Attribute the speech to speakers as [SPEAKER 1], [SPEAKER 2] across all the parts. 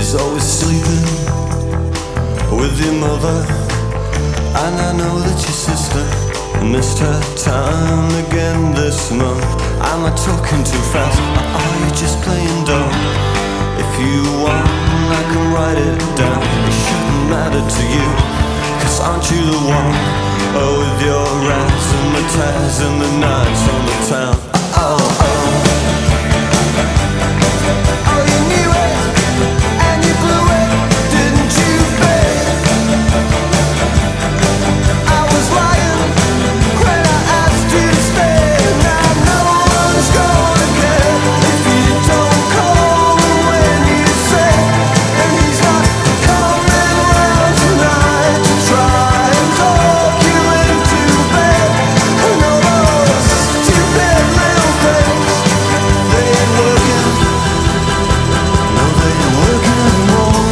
[SPEAKER 1] always sleeping with your mother, and I know that your sister missed her time again this month. Am I talking too fast? Or are you just playing dumb? If you want, I can write it down. It shouldn't matter to you, 'cause aren't you the one? Oh, with your razzmatazz and the nights on the town. Oh, oh. Oh, you knew it, and you blew it, didn't you, babe? I was lying when I asked you to stay. Now no one's gonna care if you don't call when you say. And he's not coming round tonight to try and talk you into bed. And all those stupid little things, they ain't working. No, they ain't working anymore.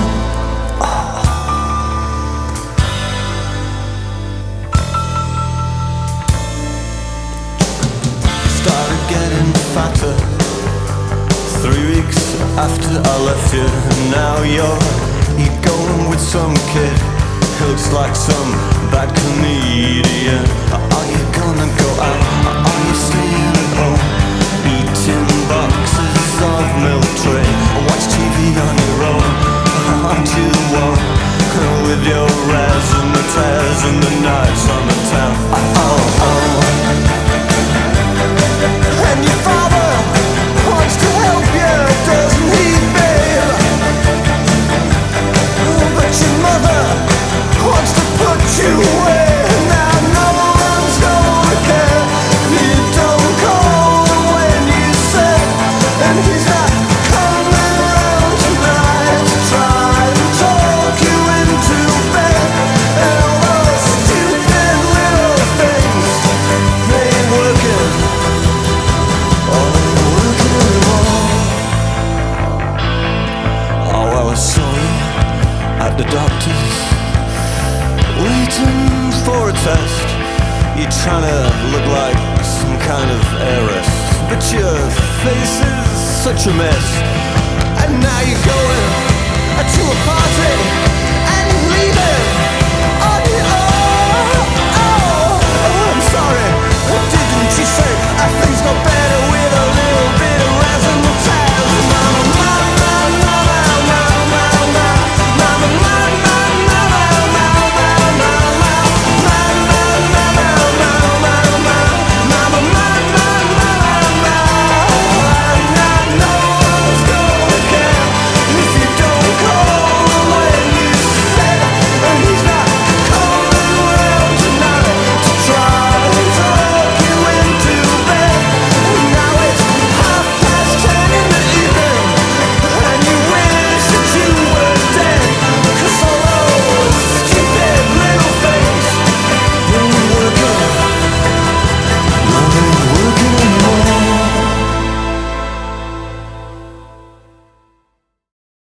[SPEAKER 1] Started getting fatter 3 weeks after I left you. Now you're going with some kid who looks like some bad comedian. Are you gonna go out? Are you staying at home? Eating boxes of milk tray, watch TV on your own. Aren't you the one with your razzmatazz and the nights on the town? Oh, oh. And your father wants to help you, doesn't he, babe? But your mother wants to put you away. Now no one's gonna care if you don't call when you say. And he's not coming around tonight to try and talk you into bed. And all those stupid little things, they ain't working. Oh, they ain't working anymore. Oh, well, I saw you at the doctor's, waiting for a test. You're trying to look like some kind of heiress, but your face is such a mess. And now you're going to a party